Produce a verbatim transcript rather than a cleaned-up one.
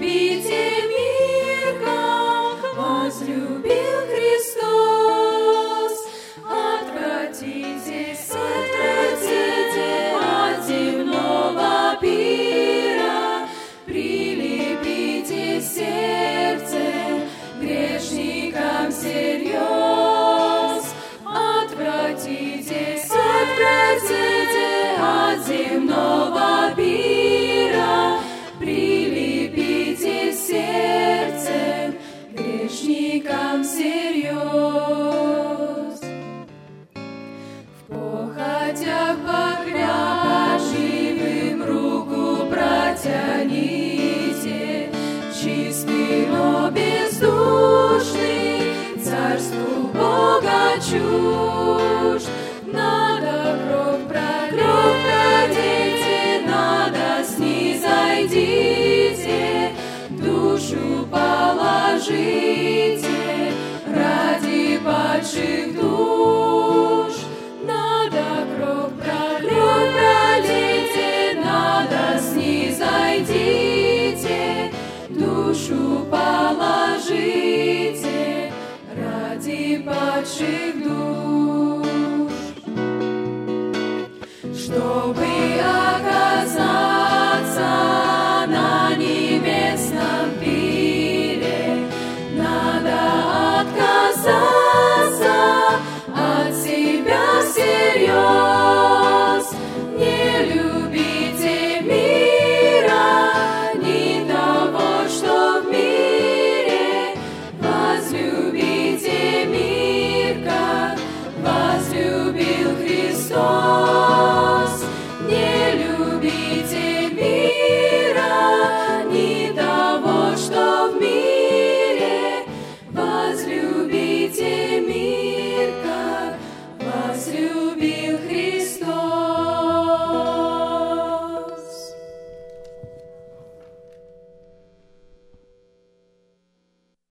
Полюбите мир, как возлюбил Христос. Отвратитесь, отвратите от земного пира, прилепите сердце грешникам всерьез. Отвратитесь, отвратите от земного пира, прилепите сердце грешникам всерьез. В похотях погрязшим руку протяните, чистый, но бездушный, царству Бога чужд. Надо кровь пролейте, надо снизойдите, душу положите ради падших душ. Надо кровь пролейте, надо снизойдите, душу